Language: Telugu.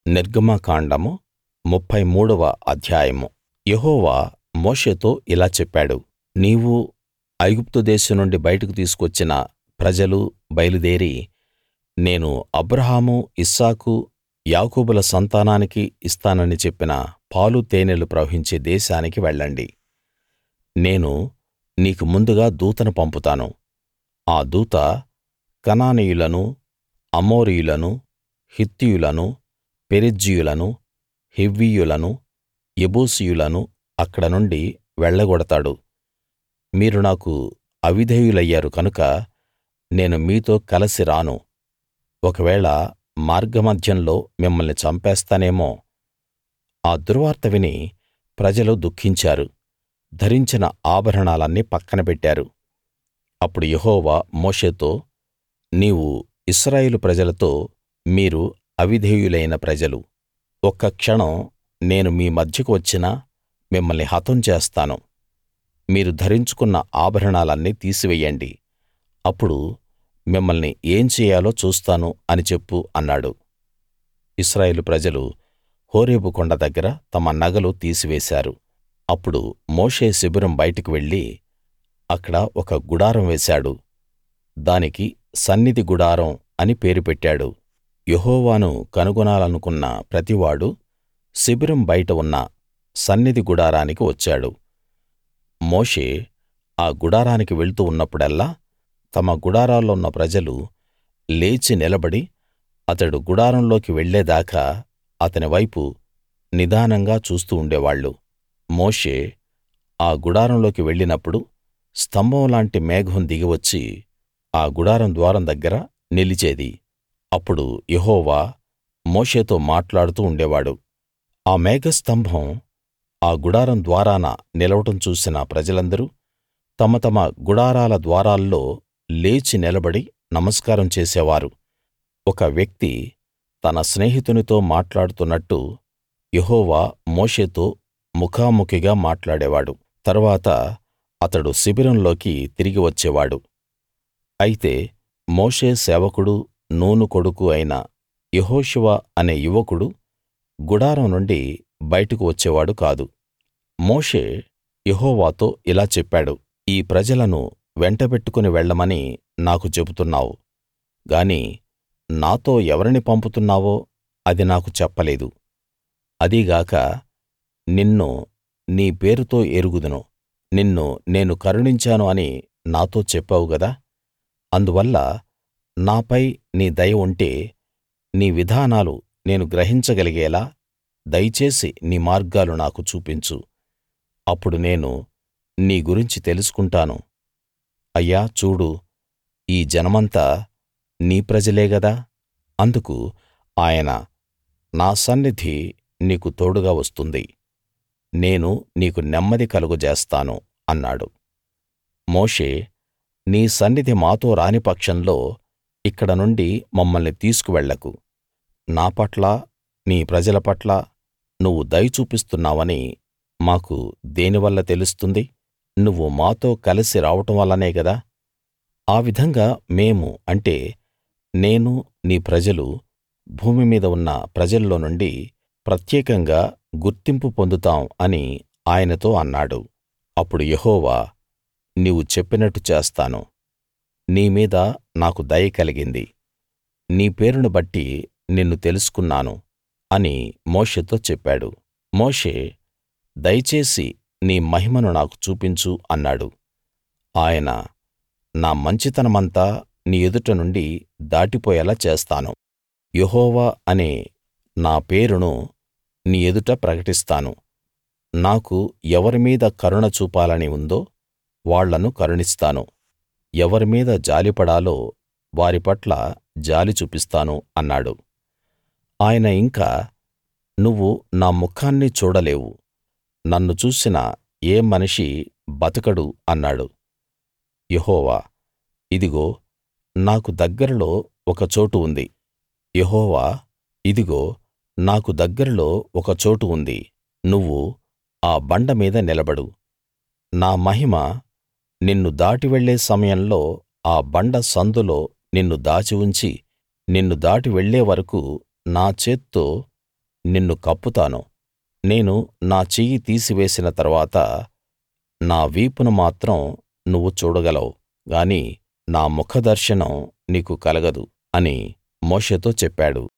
నిర్గమకాండము 33వ అధ్యాయము. యెహోవా మోషేతో ఇలా చెప్పాడు, నీవు ఐగుప్తు దేశం నుండి బయటకు తీసుకొచ్చిన ప్రజలు బయలుదేరి నేను అబ్రాహాము ఇస్సాకు యాకోబుల సంతానానికి ఇస్తానని చెప్పిన పాలు తేనెలు ప్రవహించే దేశానికి వెళ్ళండి. నేను నీకు ముందుగా దూతను పంపుతాను. ఆ దూత కనానీయులను, అమోరీయులను, హిత్తీయులను, పెరిజ్జీయులను, హివ్వీయులను, యెబూసీయులను అక్కడ నుండి వెళ్ళగొడతాడు. మీరు నాకు అవిధేయులయ్యారు కనుక నేను మీతో కలసి రాను. ఒకవేళ మార్గమధ్యంలో మిమ్మల్ని చంపేస్తానేమో. ఆ దుర్వార్త విని ప్రజలు దుఃఖించారు, ధరించిన ఆభరణాలన్నీ పక్కన పెట్టారు. అప్పుడు యెహోవా మోషేతో, నీవు ఇశ్రాయేలు ప్రజలతో, మీరు అవిధేయులైన ప్రజలు. ఒక్క క్షణం నేను మీ మధ్యకు వచ్చినా మిమ్మల్ని హతం చేస్తాను. మీరు ధరించుకున్న ఆభరణాలన్నీ తీసివెయ్యండి. అప్పుడు మిమ్మల్ని ఏం చెయ్యాలో చూస్తాను అని చెప్పు అన్నాడు. ఇశ్రాయేలు ప్రజలు హోరేబు కొండ దగ్గర తమ నగలు తీసివేశారు. అప్పుడు మోషే శిబిరం బయటకు వెళ్లి అక్కడ ఒక గుడారం వేశాడు. దానికి సన్నిధి గుడారం అని పేరు పెట్టాడు. యెహోవాను కనుగొనాలనుకున్న ప్రతివాడూ శిబిరం బయట ఉన్న సన్నిధి గుడారానికి వచ్చాడు. మోషే ఆ గుడారానికి వెళ్తూ ఉన్నప్పుడల్లా తమ గుడారాల్లో ఉన్న ప్రజలు లేచి నిలబడి అతడు గుడారంలోకి వెళ్ళేదాకా అతని వైపు నిదానంగా చూస్తూ ఉండేవాళ్ళు. మోషే ఆ గుడారంలోకి వెళ్ళినప్పుడు స్తంభం లాంటి మేఘం దిగివచ్చి ఆ గుడారం ద్వారం దగ్గర నిలిచేది. అప్పుడు యెహోవా మోషేతో మాట్లాడుతూ ఉండేవాడు. ఆ మేఘస్తంభం ఆ గుడారం ద్వారాన నిలవడం చూసిన ప్రజలందరూ తమ తమ గుడారాల ద్వారాల్లో లేచి నిలబడి నమస్కారం చేసేవారు. ఒక వ్యక్తి తన స్నేహితునితో మాట్లాడుతున్నట్టు యెహోవా మోషేతో ముఖాముఖిగా మాట్లాడేవాడు. తరువాత అతడు శిబిరంలోకి తిరిగి వచ్చేవాడు. అయితే మోషే సేవకుడూ నూను కొడుకు అయిన యెహోషువ అనే యువకుడు గుడారం నుండి బయటకు వచ్చేవాడు కాదు. మోషే యెహోవాతో ఇలా చెప్పాడు, ఈ ప్రజలను వెంటబెట్టుకుని వెళ్ళమని నాకు చెబుతున్నావు గాని నాతో ఎవరిని పంపుతున్నావో అది నాకు చెప్పలేదు. అదీగాక నిన్ను నీ పేరుతో ఎరుగుదును. నిన్ను నేను కరుణించాను అని నాతో చెప్పావు గదా. అందువల్ల నాపై నీ దయ ఉంటే నీ విధానాలు నేను గ్రహించగలిగేలా దయచేసి నీ మార్గాలు నాకు చూపించు. అప్పుడు నేను నీ గురించి తెలుసుకుంటాను. అయ్యా చూడు, ఈ జనమంతా నీ ప్రజలే గదా. అందుకు ఆయన, నా సన్నిధి నీకు తోడుగా వస్తుంది. నేను నీకు నెమ్మది కలుగజేస్తాను అన్నాడు. మోషే, నీ సన్నిధి మాతో రాని పక్షంలో ఇక్కడ నుండి మమ్మల్ని తీసుకువెళ్ళకు. నా పట్ల నీ ప్రజల పట్ల నువ్వు దయ చూపిస్తున్నావని మాకు దేనివల్ల తెలుస్తుంది? నువ్వు మాతో కలసి రావడం వల్లనే గదా. ఆ విధంగా మేము, అంటే నేను నీ ప్రజలు, భూమి మీద ఉన్న ప్రజల్లో నుండి ప్రత్యేకంగా గుర్తింపు పొందుతాం అని ఆయనతో అన్నాడు. అప్పుడు యెహోవా, నీవు చెప్పినట్టు చేస్తాను. నీ మీద నాకు దయ కలిగింది. నీ పేరును బట్టి నిన్ను తెలుసుకున్నాను అని మోషేతో చెప్పాడు. మోషే, దయచేసి నీ మహిమను నాకు చూపించు అన్నాడు. ఆయన, నా మంచితనమంతా నీ ఎదుట నుండి దాటిపోయేలా చేస్తాను. యెహోవా అనే నా పేరును నీ ఎదుట ప్రకటిస్తాను. నాకు ఎవరి మీద కరుణ చూపాలని ఉందో వాళ్ళను కరుణిస్తాను. ఎవరి మీద జాలిపడాలో వారి పట్ల జాలి చూపిస్తాను అన్నాడు. ఆయన ఇంకా, నువ్వు నా ముఖాన్ని చూడలేవు. నన్ను చూసిన ఏ మనిషి బతకడు అన్నాడు. యెహోవా, ఇదిగో నాకు దగ్గరలో ఒక చోటు ఉంది. యెహోవా, ఇదిగో నాకు దగ్గరలో ఒక చోటు ఉంది. నువ్వు ఆ బండ మీద నిలబడు. నా మహిమ నిన్ను దాటి వెళ్ళే సమయంలో ఆ బండ సందులో నిన్ను దాచి ఉంచి, నిన్ను దాటి వెళ్ళే వరకూ నా చేత్తో నిన్ను కప్పుతాను. నేను నా చెయ్యి తీసివేసిన తరువాత నా వీపును మాత్రం నువ్వు చూడగలవు గాని నా ముఖదర్శనం నీకు కలగదు అని మోషేతో చెప్పాడు.